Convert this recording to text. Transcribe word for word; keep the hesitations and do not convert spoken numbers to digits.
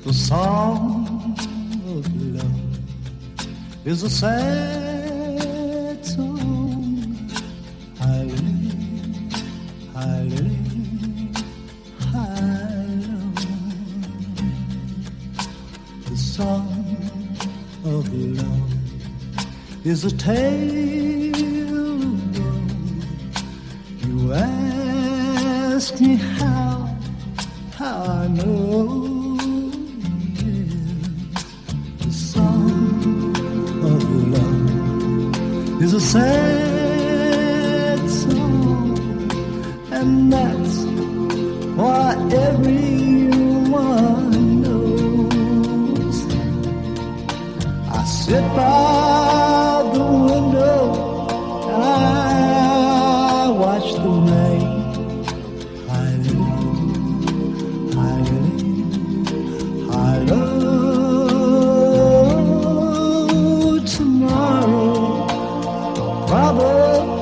The song of love is a sad song. Hallelujah, hallelujah, hallelujah. The song of love is a tale of woe. You ask me how, how I know. Is a sad song, and that's why everyone knows. I sit by the window and I watch the rain. Hallelujah, hallelujah, hallelujah. Tomorrow probably